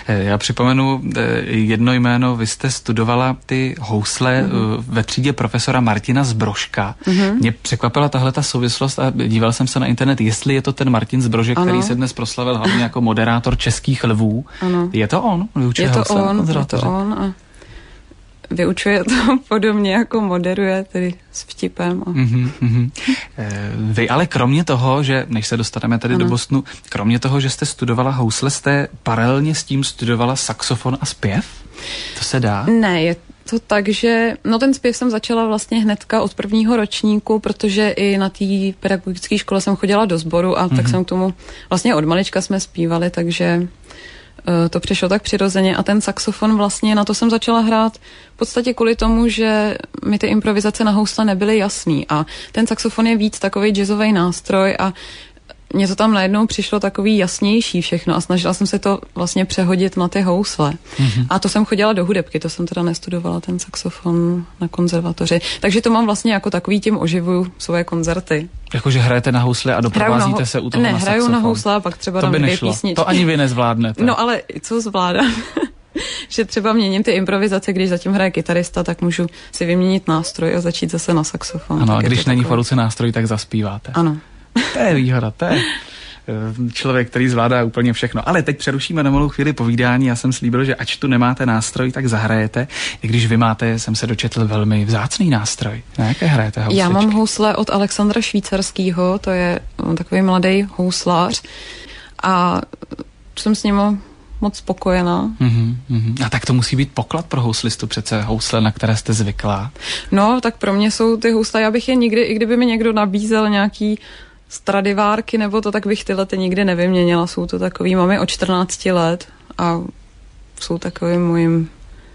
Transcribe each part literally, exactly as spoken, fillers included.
Já připomenu jedno jméno, vy jste studovala ty housle mm-hmm. ve třídě profesora Martina Zbrožka. Mm-hmm. Mě překvapila tahle ta souvislost a díval jsem se na internet, jestli je to ten Martin Zbrožek, ano. který se dnes proslavil hlavně jako moderátor Českých lvů. Ano. Je to on? Je to housle, on, je to on a vyučuje to podobně jako moderuje, tedy s vtipem. A... Mm-hmm, mm-hmm. Vy ale kromě toho, že než se dostaneme tady ano. do Bostonu, kromě toho, že jste studovala housle, jste paralelně s tím studovala saxofon a zpěv? To se dá? Ne, je to tak, že no ten zpěv jsem začala vlastně hnedka od prvního ročníku, protože i na té pedagogické škole jsem chodila do sboru a mm-hmm. tak jsem k tomu vlastně od malička jsme zpívali, takže to přišlo tak přirozeně a ten saxofon vlastně, na to jsem začala hrát v podstatě kvůli tomu, že mi ty improvizace na housle nebyly jasný a ten saxofon je víc takovej jazzový nástroj a mně to tam najednou přišlo takový jasnější všechno a snažila jsem se to vlastně přehodit na ty housle. Mm-hmm. A to jsem chodila do hudebky, to jsem teda nestudovala ten saxofon na konzervatoři. Takže to mám vlastně jako takový, tím oživuju svoje koncerty. Jakože hrajete na housle a doprovázíte ho- se u toho ne, na saxofon? Ne, hraju na housle a pak třeba to dám by dvě nešlo. písničky. To ani vy nezvládnete. No ale co zvládám? Že třeba měním ty improvizace, když zatím hraje kytarista, tak můžu si vyměnit nástroj a začít zase na saxofon. Ano, a když není takový... v ruce nástroj, tak zaspíváte. Ano. To je výhoda, to je člověk, který zvládá úplně všechno. Ale teď přerušíme na malou chvíli povídání. Já jsem slíbil, že ač tu nemáte nástroj, tak zahrajete. I když vy máte, jsem se dočetl, velmi vzácný nástroj. Na jaké hrajete housličky? Já mám housle od Alexandra Švýcarskýho, to je takový mladý houslář a jsem s ním moc spokojená. Uhum, uhum. A tak to musí být poklad pro houslistu, přece housle, na které jste zvyklá. No, tak pro mě jsou ty housle, já bych je nikdy, i kdyby mi někdo nabízel nějaký Stradivárky nebo to, tak bych tyhle ty nikdy nevyměnila. Jsou to takový, máme od čtrnácti let a jsou takovým mojím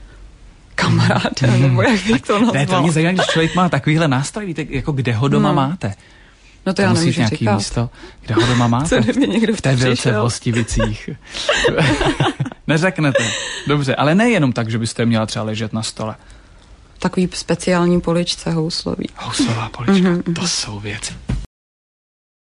kamarádem, mm. nebo jak bych to nazval. Ne, to mě zajímá, když člověk má takovýhle nástroj, víte, jako kde ho doma no. máte. No to já nemůžu nějaký říkat. Místo, kde ho doma máte? Co někdo v té vilce v Hostivicích. Neřeknete. Dobře, ale nejenom tak, že byste měla třeba ležet na stole. Takový speciální poličce houslový. Houslová polička, mm-hmm. to jsou věci.